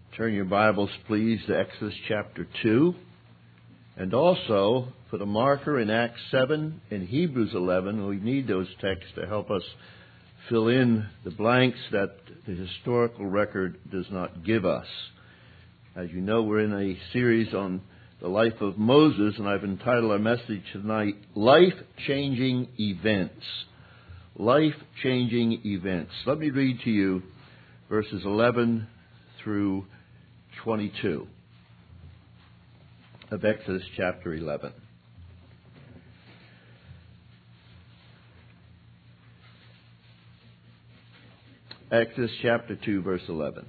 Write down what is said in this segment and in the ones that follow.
Turn your Bibles, please, to Exodus chapter 2. And also put a marker in Acts 7 and Hebrews 11. We need those texts to help us fill in the blanks that the historical record does not give us. As you know, we're in a series on the life of Moses, and I've entitled our message tonight, Life-Changing Events. Life-Changing Events. Let me read to you verses 11 through 22 of Exodus chapter 11. Exodus chapter 2, verse 11.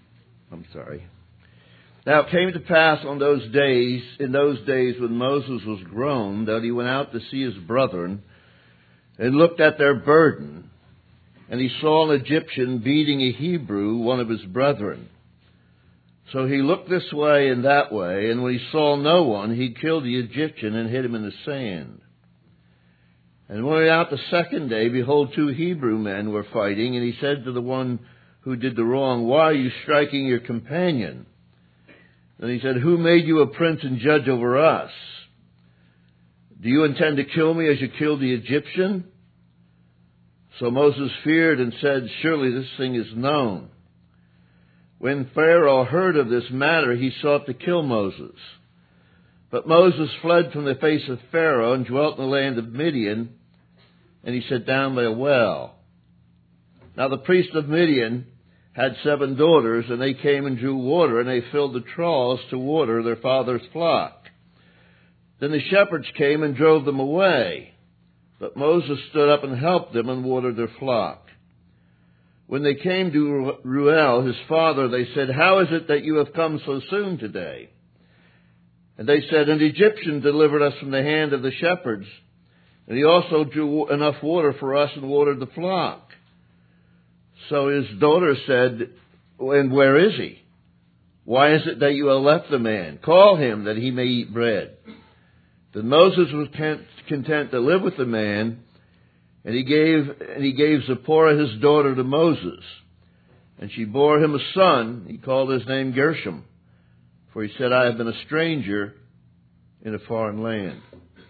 Now it came to pass in those days when Moses was grown, that he went out to see his brethren, and looked at their burden, and he saw an Egyptian beating a Hebrew, one of his brethren. So he looked this way and that way, and when he saw no one, he killed the Egyptian and hid him in the sand. And when he went out the second day, behold, 2 Hebrew men were fighting, and he said to the one who did the wrong, "Why are you striking your companion?" And he said, "Who made you a prince and judge over us? Do you intend to kill me as you killed the Egyptian?" So Moses feared and said, "Surely this thing is known." When Pharaoh heard of this matter, he sought to kill Moses. But Moses fled from the face of Pharaoh and dwelt in the land of Midian, and he sat down by a well. Now the priest of Midian had 7 daughters, and they came and drew water, and they filled the troughs to water their father's flock. Then the shepherds came and drove them away. But Moses stood up and helped them and watered their flock. When they came to Reuel, his father, they said, "How is it that you have come so soon today?" And they said, "An Egyptian delivered us from the hand of the shepherds, and he also drew enough water for us and watered the flock." So his daughter said, "And where is he? Why is it that you have left the man? Call him that he may eat bread." Then Moses was content to live with the man, and he gave Zipporah his daughter to Moses. And she bore him a son. He called his name Gershom, for he said, "I have been a stranger in a foreign land."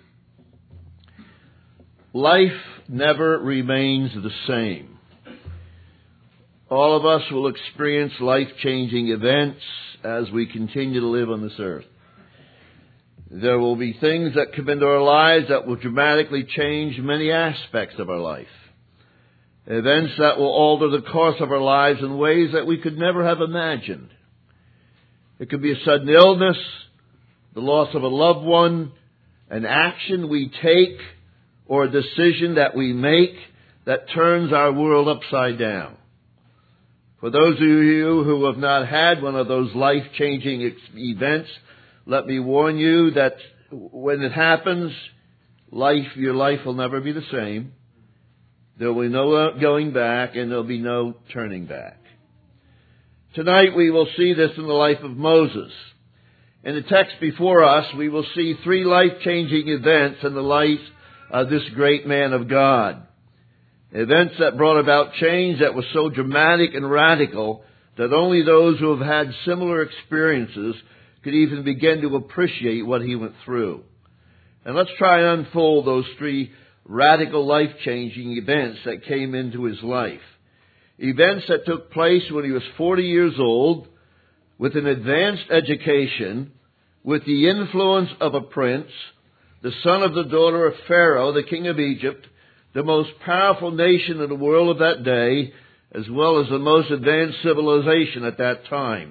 Life never remains the same. All of us will experience life-changing events as we continue to live on this earth. There will be things that come into our lives that will dramatically change many aspects of our life. Events that will alter the course of our lives in ways that we could never have imagined. It could be a sudden illness, the loss of a loved one, an action we take, or a decision that we make that turns our world upside down. For those of you who have not had one of those life-changing events, let me warn you that when it happens, your life will never be the same. There will be no going back, and there will be no turning back. Tonight we will see this in the life of Moses. In the text before us, we will see 3 life-changing events in the life of this great man of God. Events that brought about change that was so dramatic and radical that only those who have had similar experiences could even begin to appreciate what he went through. And let's try and unfold those 3 radical life-changing events that came into his life. Events that took place when he was 40 years old, with an advanced education, with the influence of a prince, the son of the daughter of Pharaoh, the king of Egypt, the most powerful nation in the world of that day, as well as the most advanced civilization at that time.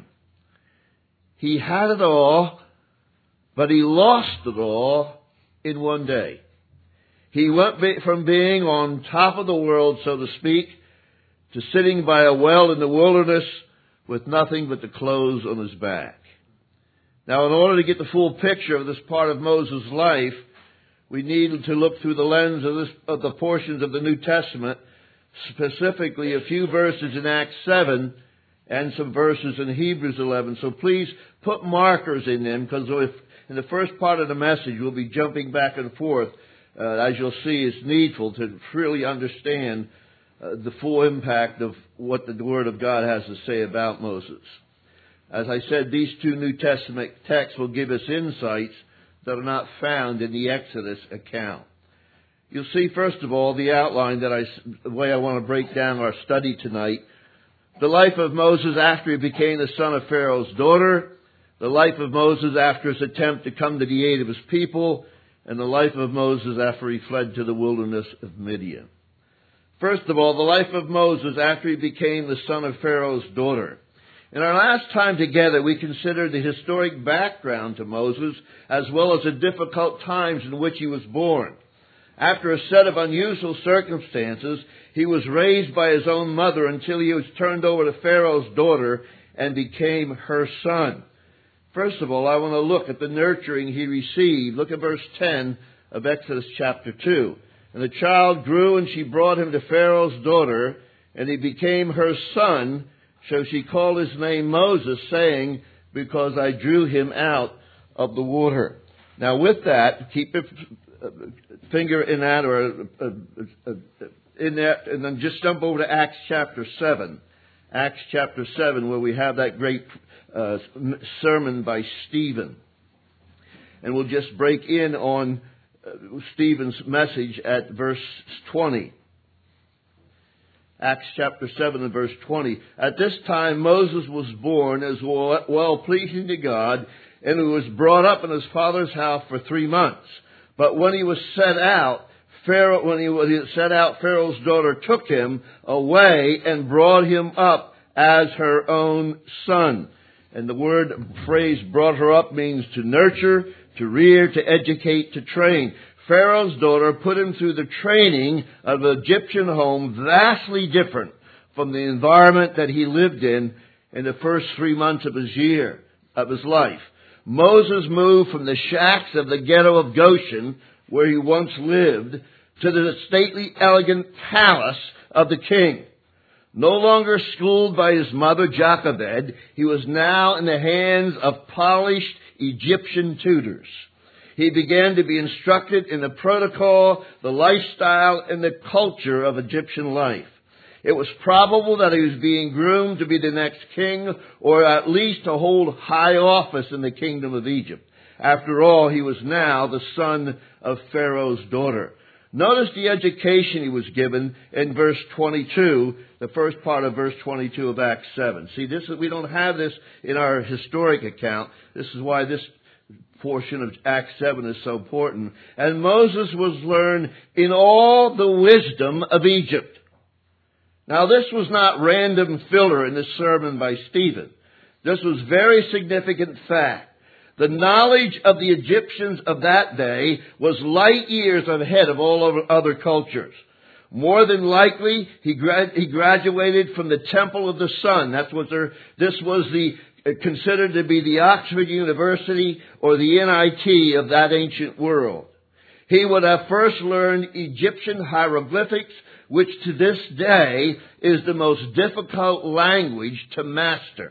He had it all, but he lost it all in one day. He went from being on top of the world, so to speak, to sitting by a well in the wilderness with nothing but the clothes on his back. Now, in order to get the full picture of this part of Moses' life, we need to look through the lens of the portions of the New Testament, specifically a few verses in Acts 7 and some verses in Hebrews 11. So please put markers in them, because in the first part of the message we'll be jumping back and forth. As you'll see, it's needful to really understand the full impact of what the Word of God has to say about Moses. As I said, these two New Testament texts will give us insights that are not found in the Exodus account. You'll see, first of all, the outline the way I want to break down our study tonight. The life of Moses after he became the son of Pharaoh's daughter, the life of Moses after his attempt to come to the aid of his people, and the life of Moses after he fled to the wilderness of Midian. First of all, the life of Moses after he became the son of Pharaoh's daughter. In our last time together, we considered the historic background to Moses, as well as the difficult times in which he was born. After a set of unusual circumstances, he was raised by his own mother until he was turned over to Pharaoh's daughter and became her son. First of all, I want to look at the nurturing he received. Look at verse 10 of Exodus chapter 2. And the child grew, and she brought him to Pharaoh's daughter, and he became her son. So she called his name Moses, saying, because I drew him out of the water. Now with that, keep your finger in that, in that, and then just jump over to Acts chapter 7. Acts chapter 7, where we have that great sermon by Stephen. And we'll just break in on Stephen's message at verse 20. Acts chapter 7 and verse 20. At this time Moses was born as well pleasing to God, and he was brought up in his father's house for 3 months. But when he was set out, Pharaoh's daughter took him away and brought him up as her own son. And the phrase brought her up means to nurture, to rear, to educate, to train. Pharaoh's daughter put him through the training of an Egyptian home vastly different from the environment that he lived in the first 3 months of his life. Moses moved from the shacks of the ghetto of Goshen, where he once lived, to the stately, elegant palace of the king. No longer schooled by his mother Jochebed, he was now in the hands of polished Egyptian tutors. He began to be instructed in the protocol, the lifestyle, and the culture of Egyptian life. It was probable that he was being groomed to be the next king, or at least to hold high office in the kingdom of Egypt. After all, he was now the son of Pharaoh's daughter. Notice the education he was given in verse 22, the first part of verse 22 of Acts 7. See, we don't have this in our historic account. This is why this portion of Acts 7 is so important. And Moses was learned in all the wisdom of Egypt. Now, this was not random filler in this sermon by Stephen. This was very significant fact. The knowledge of the Egyptians of that day was light years ahead of all other cultures. More than likely, he graduated from the Temple of the Sun. This was considered to be the Oxford University or the NIT of that ancient world. He would have first learned Egyptian hieroglyphics, which to this day is the most difficult language to master.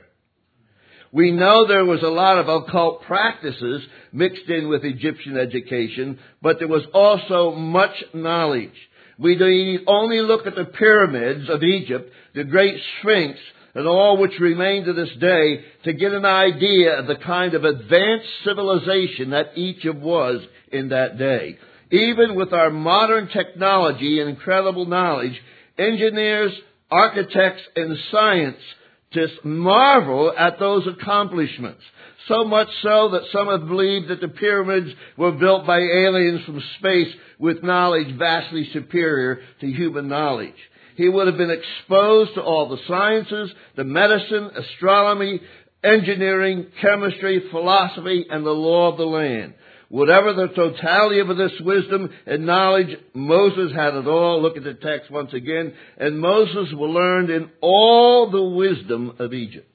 We know there was a lot of occult practices mixed in with Egyptian education, but there was also much knowledge. We need only look at the pyramids of Egypt, the great Sphinx, and all which remain to this day to get an idea of the kind of advanced civilization that Egypt was in that day. Even with our modern technology and incredible knowledge, engineers, architects, and scientists just marvel at those accomplishments. So much so that some have believed that the pyramids were built by aliens from space with knowledge vastly superior to human knowledge. He would have been exposed to all the sciences, the medicine, astronomy, engineering, chemistry, philosophy, and the law of the land. Whatever the totality of this wisdom and knowledge, Moses had it all. Look at the text once again. And Moses was learned in all the wisdom of Egypt.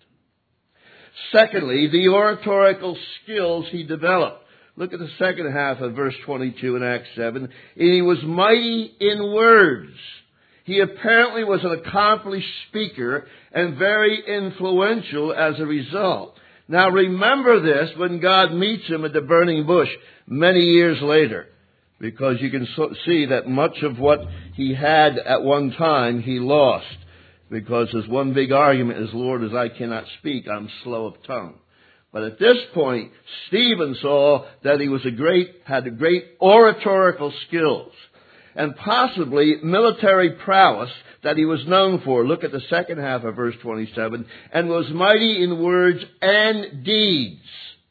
Secondly, the oratorical skills he developed. Look at the second half of verse 22 in Acts 7. And he was mighty in words. He apparently was an accomplished speaker and very influential as a result. Now remember this when God meets him at the burning bush many years later, because you can see that much of what he had at one time he lost. because his one big argument is, Lord, as I cannot speak, I'm slow of tongue. But at this point, Stephen saw that he was had great oratorical skills and possibly military prowess that he was known for. Look at the second half of verse 27. And was mighty in words and deeds.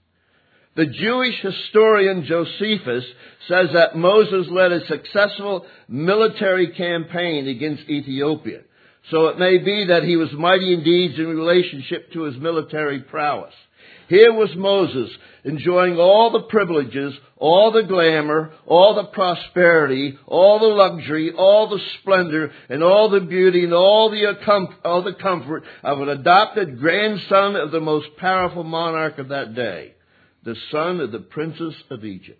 The Jewish historian Josephus says that Moses led a successful military campaign against Ethiopia. So it may be that he was mighty in deeds in relationship to his military prowess. Here was Moses enjoying all the privileges, all the glamour, all the prosperity, all the luxury, all the splendor, and all the beauty, and all the comfort of an adopted grandson of the most powerful monarch of that day, the son of the princess of Egypt.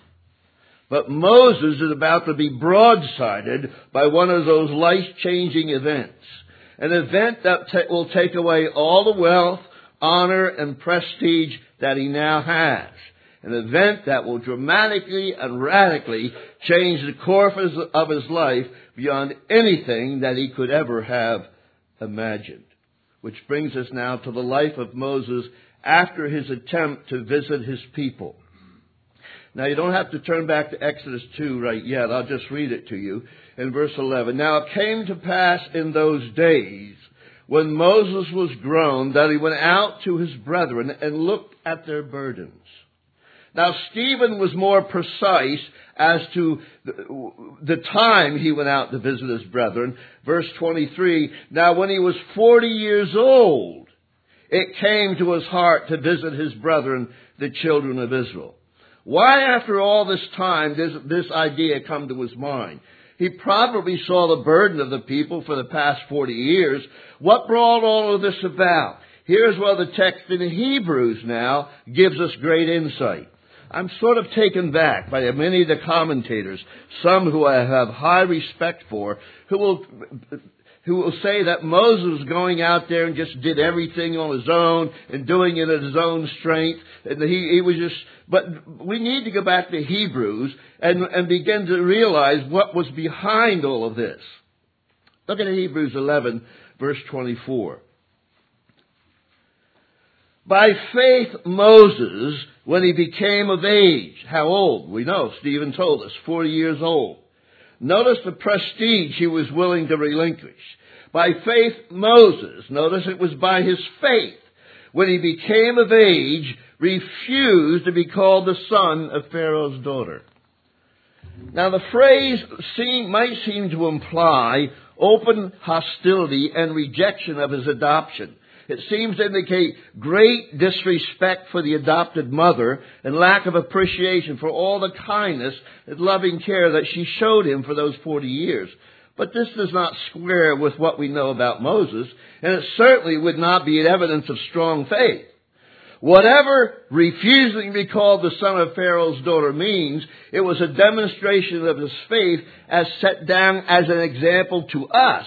But Moses is about to be broadsided by one of those life-changing events. An event that will take away all the wealth, honor, and prestige that he now has. An event that will dramatically and radically change the course of his life beyond anything that he could ever have imagined. Which brings us now to the life of Moses after his attempt to visit his people. Now, you don't have to turn back to Exodus 2 right yet. I'll just read it to you in verse 11. Now, it came to pass in those days when Moses was grown that he went out to his brethren and looked at their burdens. Now, Stephen was more precise as to the time he went out to visit his brethren. Verse 23, now when he was 40 years old, it came to his heart to visit his brethren, the children of Israel. Why, after all this time, this idea come to his mind? He probably saw the burden of the people for the past 40 years. What brought all of this about? Here's where the text in Hebrews now gives us great insight. I'm sort of taken back by many of the commentators, some who I have high respect for, who will say that Moses was going out there and just did everything on his own and doing it at his own strength. And he was just, but we need to go back to Hebrews and begin to realize what was behind all of this. Look at Hebrews 11, verse 24. By faith, Moses, when he became of age, how old? We know, Stephen told us, 40 years old. Notice the prestige he was willing to relinquish. By faith, Moses, notice it was by his faith, when he became of age, refused to be called the son of Pharaoh's daughter. Now the phrase might seem to imply open hostility and rejection of his adoption. It seems to indicate great disrespect for the adopted mother and lack of appreciation for all the kindness and loving care that she showed him for those 40 years. But this does not square with what we know about Moses, and it certainly would not be an evidence of strong faith. Whatever refusing to be called the son of Pharaoh's daughter means, it was a demonstration of his faith as set down as an example to us.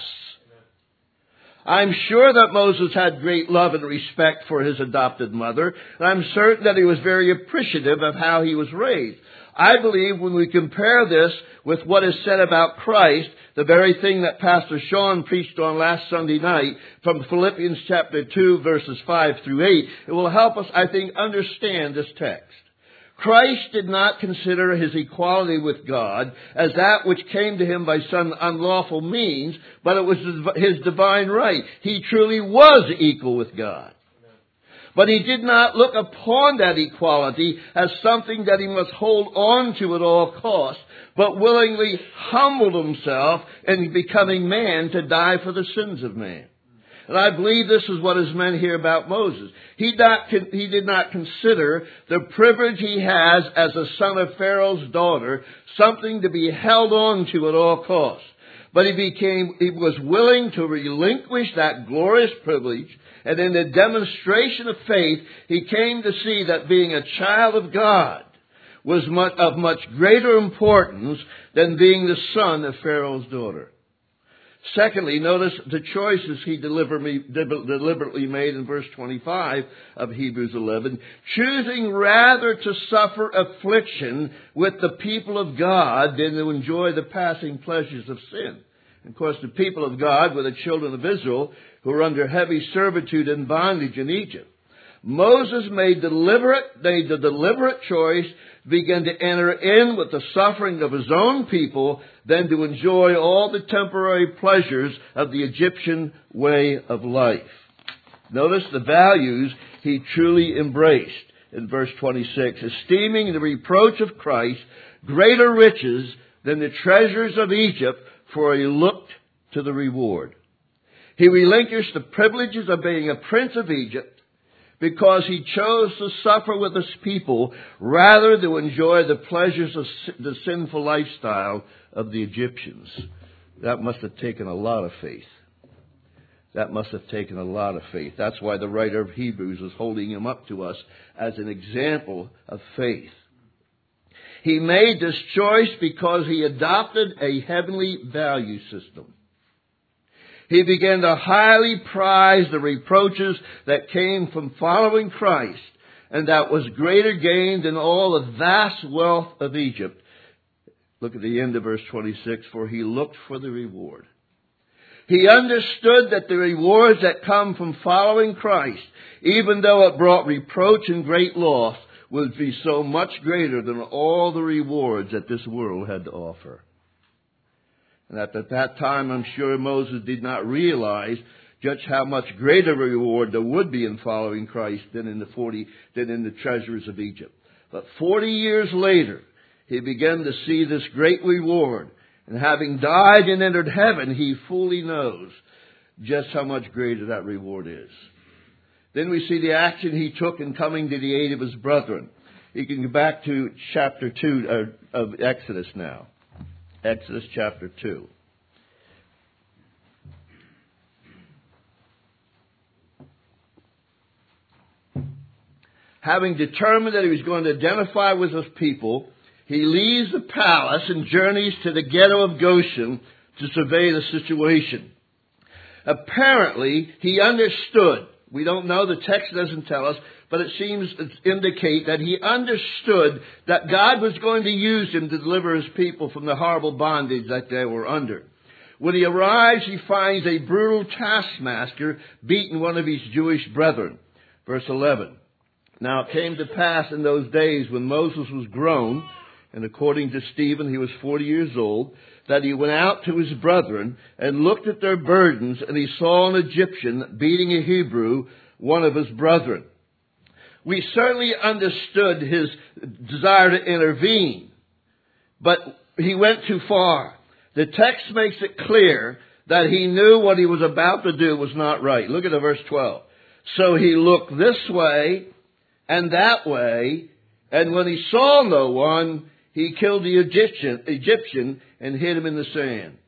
I'm sure that Moses had great love and respect for his adopted mother, and I'm certain that he was very appreciative of how he was raised. I believe when we compare this with what is said about Christ, the very thing that Pastor Sean preached on last Sunday night from Philippians chapter 2, verses 5 through 8, it will help us, I think, understand this text. Christ did not consider his equality with God as that which came to him by some unlawful means, but it was his divine right. He truly was equal with God. But he did not look upon that equality as something that he must hold on to at all costs, but willingly humbled himself in becoming man to die for the sins of man. And I believe this is what is meant here about Moses. He did not consider the privilege he has as a son of Pharaoh's daughter something to be held on to at all costs. But he was willing to relinquish that glorious privilege, and in the demonstration of faith, he came to see that being a child of God was of much greater importance than being the son of Pharaoh's daughter. Secondly, notice the choices he deliberately made in verse 25 of Hebrews 11, choosing rather to suffer affliction with the people of God than to enjoy the passing pleasures of sin. Of course, the people of God were the children of Israel who were under heavy servitude and bondage in Egypt. Moses made the deliberate choice to begin to enter in with the suffering of his own people than to enjoy all the temporary pleasures of the Egyptian way of life. Notice the values he truly embraced in verse 26, esteeming the reproach of Christ greater riches than the treasures of Egypt, for he looked to the reward. He relinquished the privileges of being a prince of Egypt because he chose to suffer with his people rather than enjoy the pleasures of the sinful lifestyle of the Egyptians. That must have taken a lot of faith. That must have taken a lot of faith. That's why the writer of Hebrews is holding him up to us as an example of faith. He made this choice because he adopted a heavenly value system. He began to highly prize the reproaches that came from following Christ, and that was greater gain than all the vast wealth of Egypt. Look at the end of verse 26, for he looked for the reward. He understood that the rewards that come from following Christ, even though it brought reproach and great loss, would be so much greater than all the rewards that this world had to offer. And at that time, I'm sure Moses did not realize just how much greater reward there would be in following Christ than in the treasures of Egypt. But 40 years later, he began to see this great reward. And having died and entered heaven, he fully knows just how much greater that reward is. Then we see the action he took in coming to the aid of his brethren. You can go back to chapter 2 of Exodus now. Exodus chapter 2. Having determined that he was going to identify with his people, he leaves the palace and journeys to the ghetto of Goshen to survey the situation. Apparently, he understood. We don't know, the text doesn't tell us, but it seems to indicate that he understood that God was going to use him to deliver his people from the horrible bondage that they were under. When he arrives, he finds a brutal taskmaster beating one of his Jewish brethren. Verse 11. Now it came to pass in those days when Moses was grown, and according to Stephen he was 40 years old, that he went out to his brethren and looked at their burdens, and he saw an Egyptian beating a Hebrew, one of his brethren. We certainly understood his desire to intervene, but he went too far. The text makes it clear that he knew what he was about to do was not right. Look at the verse 12. So he looked this way and that way, and when he saw no one, he killed the Egyptian and hid him in the sand.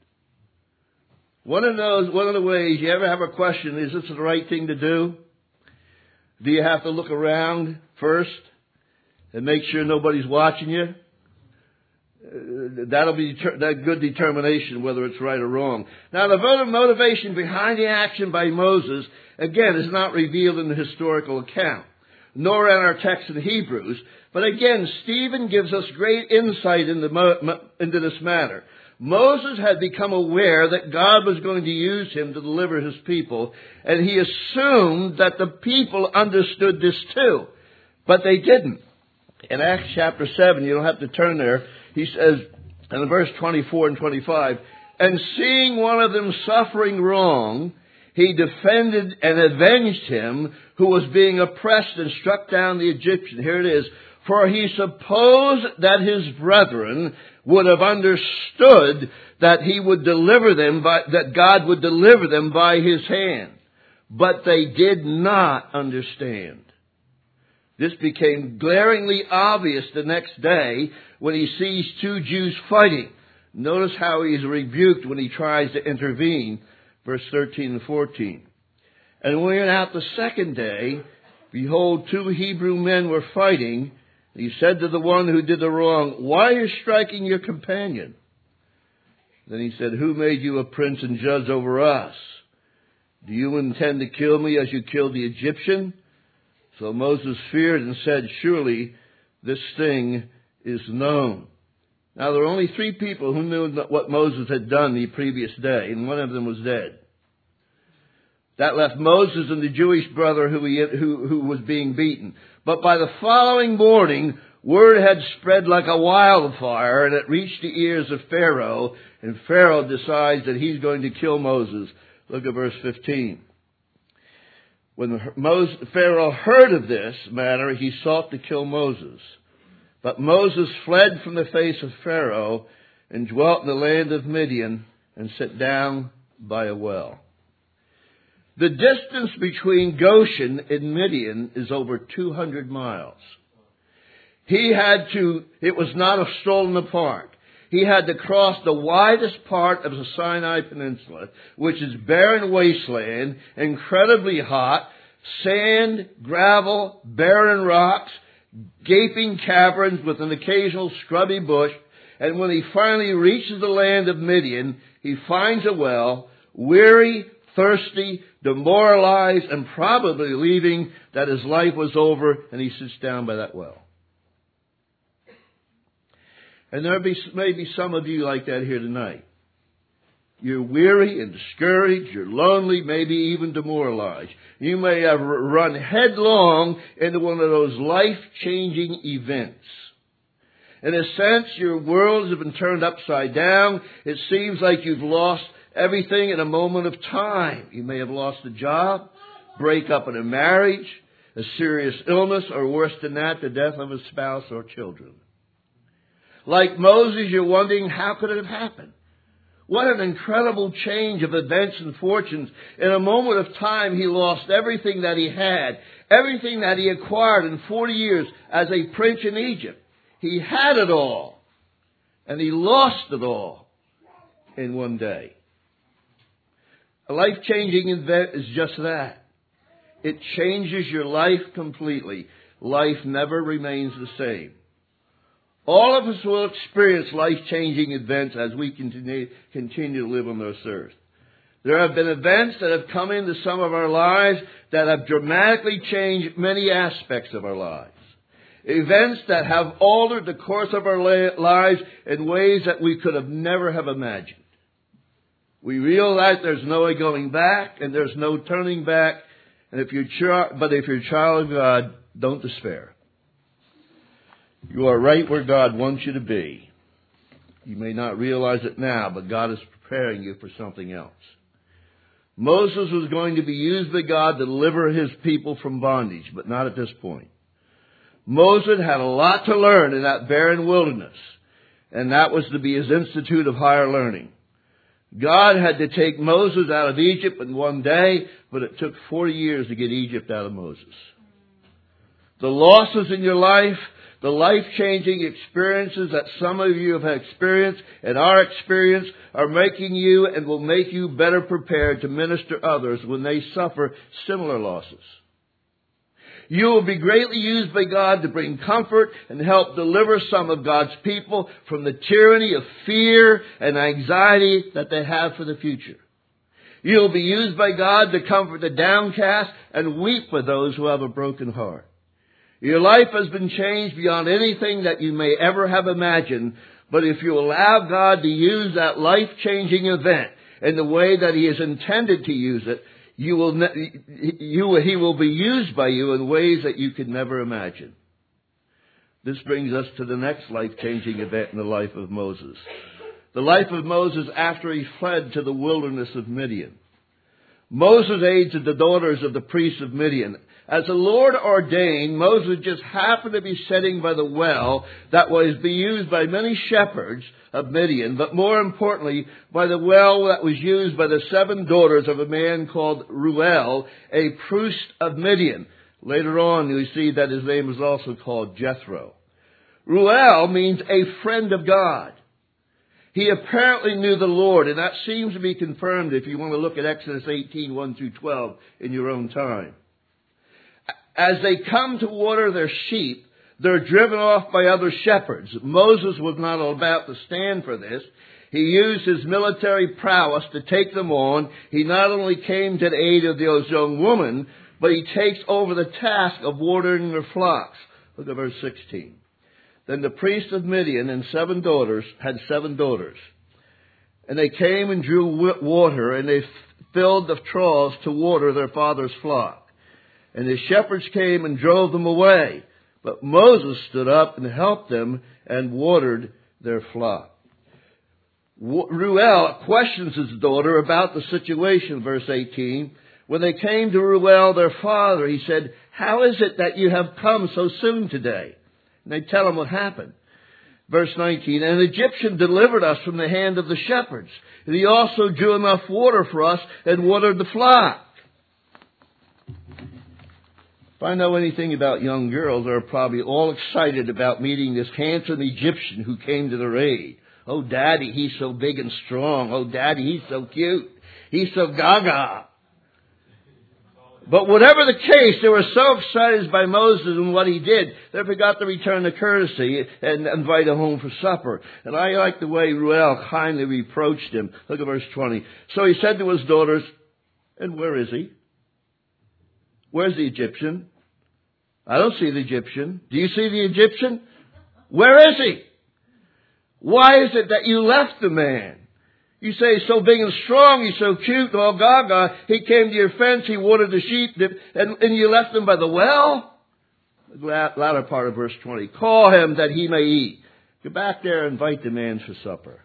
One of the ways you ever have a question, is this the right thing to do? Do you have to look around first and make sure nobody's watching you? That'll be that good determination whether it's right or wrong. Now, the motivation behind the action by Moses, again, is not revealed in the historical account, nor in our text in Hebrews. But again, Stephen gives us great insight into this matter. Moses had become aware that God was going to use him to deliver his people, and he assumed that the people understood this too. But they didn't. In Acts chapter 7, you don't have to turn there, he says in verse 24 and 25, and seeing one of them suffering wrong, he defended and avenged him who was being oppressed and struck down the Egyptian. Here it is. For he supposed that his brethren would have understood that he would deliver them that God would deliver them by his hand. But they did not understand. This became glaringly obvious the next day when he sees two Jews fighting. Notice how he is rebuked when he tries to intervene. Verse 13 and 14. And when we went out the second day, behold, two Hebrew men were fighting. He said to the one who did the wrong, why are you striking your companion? Then he said, who made you a prince and judge over us? Do you intend to kill me as you killed the Egyptian? So Moses feared and said, surely this thing is known. Now, there were only 3 people who knew what Moses had done the previous day, and one of them was dead. That left Moses and the Jewish brother who was being beaten. But by the following morning, word had spread like a wildfire, and it reached the ears of Pharaoh, and Pharaoh decides that he's going to kill Moses. Look at verse 15. When Pharaoh heard of this matter, he sought to kill Moses. But Moses fled from the face of Pharaoh and dwelt in the land of Midian and sat down by a well. The distance between Goshen and Midian is over 200 miles. It was not a stroll in the park. He had to cross the widest part of the Sinai Peninsula, which is barren wasteland, incredibly hot, sand, gravel, barren rocks, gaping caverns with an occasional scrubby bush. And when he finally reaches the land of Midian, he finds a well, weary, thirsty, demoralized, and probably believing that his life was over, and he sits down by that well. And there may be some of you like that here tonight. You're weary and discouraged, you're lonely, maybe even demoralized. You may have run headlong into one of those life-changing events. In a sense, your world has been turned upside down. It seems like you've lost everything in a moment of time. You may have lost a job, break up in a marriage, a serious illness, or worse than that, the death of a spouse or children. Like Moses, you're wondering, how could it have happened? What an incredible change of events and fortunes. In a moment of time, he lost everything that he had, everything that he acquired in 40 years as a prince in Egypt. He had it all, and he lost it all in one day. A life-changing event is just that. It changes your life completely. Life never remains the same. All of us will experience life-changing events as we continue to live on this earth. There have been events that have come into some of our lives that have dramatically changed many aspects of our lives. Events that have altered the course of our lives in ways that we could have never have imagined. We realize there's no way going back and there's no turning back. And if you're a child of God, don't despair. You are right where God wants you to be. You may not realize it now, but God is preparing you for something else. Moses was going to be used by God to deliver his people from bondage, but not at this point. Moses had a lot to learn in that barren wilderness, and that was to be his institute of higher learning. God had to take Moses out of Egypt in one day, but it took 40 years to get Egypt out of Moses. The losses in your life, the life-changing experiences that some of you have experienced and are experienced are making you and will make you better prepared to minister others when they suffer similar losses. You will be greatly used by God to bring comfort and help deliver some of God's people from the tyranny of fear and anxiety that they have for the future. You will be used by God to comfort the downcast and weep with those who have a broken heart. Your life has been changed beyond anything that you may ever have imagined, but if you allow God to use that life-changing event in the way that He has intended to use it, He will be used by you in ways that you could never imagine. This brings us to the next life-changing event in the life of Moses. The life of Moses after he fled to the wilderness of Midian. Moses aided the daughters of the priests of Midian. As the Lord ordained, Moses just happened to be sitting by the well that was being used by many shepherds of Midian, but more importantly, by the well that was used by the 7 daughters of a man called Reuel, a priest of Midian. Later on, you see that his name was also called Jethro. Reuel means a friend of God. He apparently knew the Lord, and that seems to be confirmed if you want to look at Exodus 18, 1 through 12 in your own time. As they come to water their sheep, they're driven off by other shepherds. Moses was not about to stand for this. He used his military prowess to take them on. He not only came to the aid of those young women, but he takes over the task of watering their flocks. Look at verse 16. Then the priest of Midian and had 7 daughters. And they came and drew water, and they filled the troughs to water their father's flock. And the shepherds came and drove them away. But Moses stood up and helped them and watered their flock. Reuel questions his daughter about the situation, verse 18. When they came to Reuel, their father, he said, "How is it that you have come so soon today?" And they tell him what happened. Verse 19, "An Egyptian delivered us from the hand of the shepherds, and he also drew enough water for us and watered the flock." If I know anything about young girls, they're probably all excited about meeting this handsome Egyptian who came to their aid. "Oh, Daddy, he's so big and strong. Oh, Daddy, he's so cute. He's so gaga." But whatever the case, they were so excited by Moses and what he did, they forgot to return the courtesy and invite him home for supper. And I like the way Reuel kindly reproached him. Look at verse 20. "So he said to his daughters, 'And where is he? Where's the Egyptian? I don't see the Egyptian. Do you see the Egyptian? Where is he? Why is it that you left the man? You say he's so big and strong, he's so cute, all gaga. He came to your fence, he watered the sheep, and you left him by the well?'" The latter part of verse 20. "Call him that he may eat. Go back there and invite the man for supper."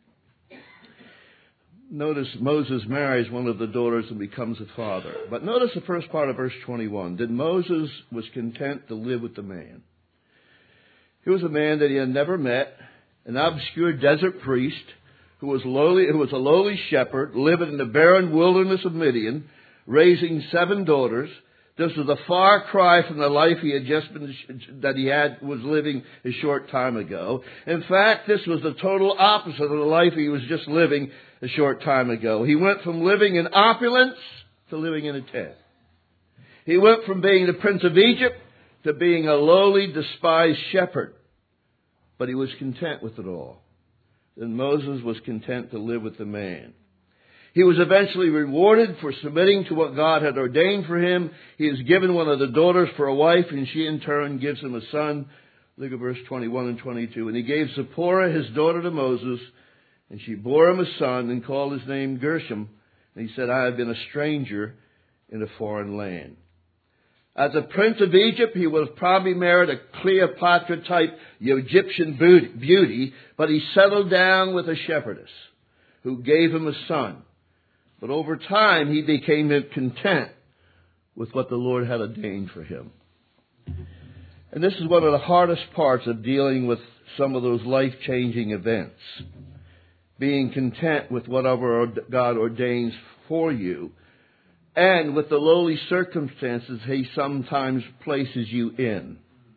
Notice Moses marries one of the daughters and becomes a father. But notice the first part of verse 21. That Moses was content to live with the man. He was a man that he had never met, an obscure desert priest, who was a lowly shepherd, living in the barren wilderness of Midian, raising 7 daughters. This was a far cry from the life was living a short time ago. In fact, this was the total opposite of the life he was just living a short time ago. He went from living in opulence to living in a tent. He went from being the prince of Egypt to being a lowly, despised shepherd. But he was content with it all. And Moses was content to live with the man. He was eventually rewarded for submitting to what God had ordained for him. He is given one of the daughters for a wife, and she in turn gives him a son. Look at verse 21 and 22. "And he gave Zipporah his daughter to Moses, and she bore him a son and called his name Gershom. And he said, 'I have been a stranger in a foreign land.'" As a prince of Egypt, he would have probably married a Cleopatra-type Egyptian beauty, but he settled down with a shepherdess who gave him a son. But over time, he became content with what the Lord had ordained for him. And this is one of the hardest parts of dealing with some of those life-changing events. Being content with whatever God ordains for you, and with the lowly circumstances he sometimes places you in.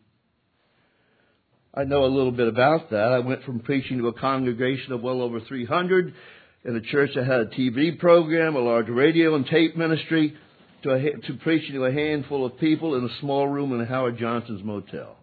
I know a little bit about that. I went from preaching to a congregation of well over 300 in a church that had a TV program, a large radio and tape ministry, to preaching to a handful of people in a small room in a Howard Johnson's motel.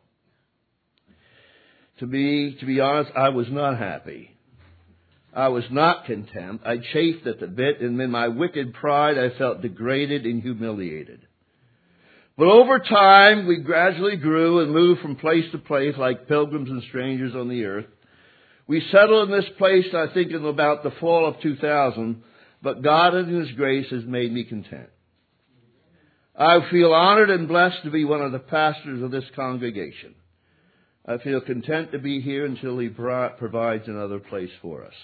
To be honest, I was not happy. I was not content. I chafed at the bit, and in my wicked pride, I felt degraded and humiliated. But over time, we gradually grew and moved from place to place like pilgrims and strangers on the earth. We settled in this place, I think, in about the fall of 2000, but God in His grace has made me content. I feel honored and blessed to be one of the pastors of this congregation. I feel content to be here until He provides another place for us.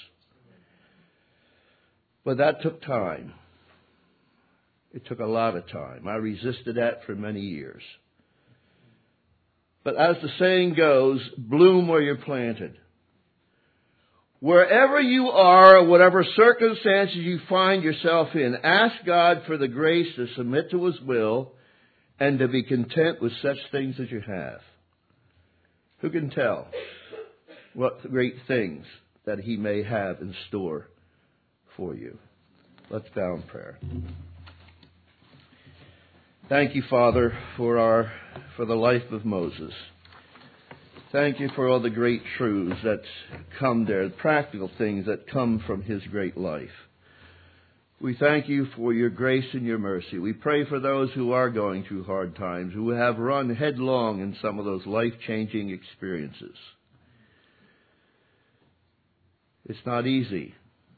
But that took time. It took a lot of time. I resisted that for many years. But as the saying goes, bloom where you're planted. Wherever you are, whatever circumstances you find yourself in, ask God for the grace to submit to His will and to be content with such things as you have. Who can tell what great things that He may have in store for you? Let's bow in prayer. Thank you, Father, for the life of Moses. Thank you for all the great truths that come there, the practical things that come from his great life. We thank you for your grace and your mercy. We pray for those who are going through hard times, who have run headlong in some of those life-changing experiences. It's not easy.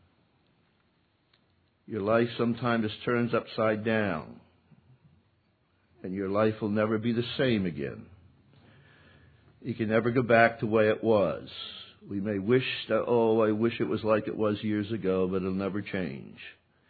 Your life sometimes turns upside down, and your life will never be the same again. You can never go back to the way it was. We may wish that, I wish it was like it was years ago, but it'll never change.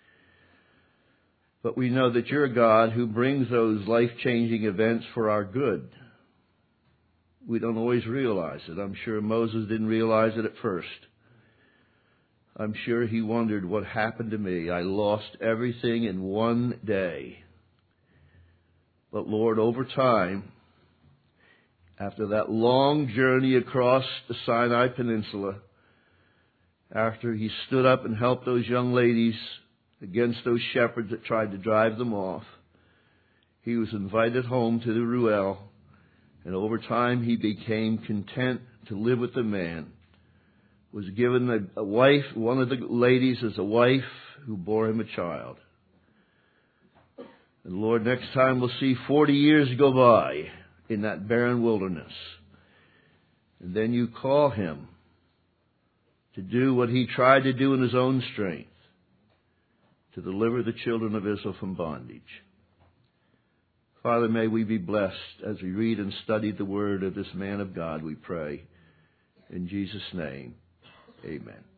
But we know that you're a God who brings those life-changing events for our good. We don't always realize it. I'm sure Moses didn't realize it at first. I'm sure he wondered what happened to me. I lost everything in one day. But Lord, over time, after that long journey across the Sinai Peninsula, after he stood up and helped those young ladies against those shepherds that tried to drive them off, he was invited home to the Ruel, and over time he became content to live with the man, was given a wife, one of the ladies as a wife who bore him a child. And Lord, next time we'll see 40 years go by in that barren wilderness. And then you call him to do what he tried to do in his own strength, to deliver the children of Israel from bondage. Father, may we be blessed as we read and study the word of this man of God, we pray. In Jesus' name, amen.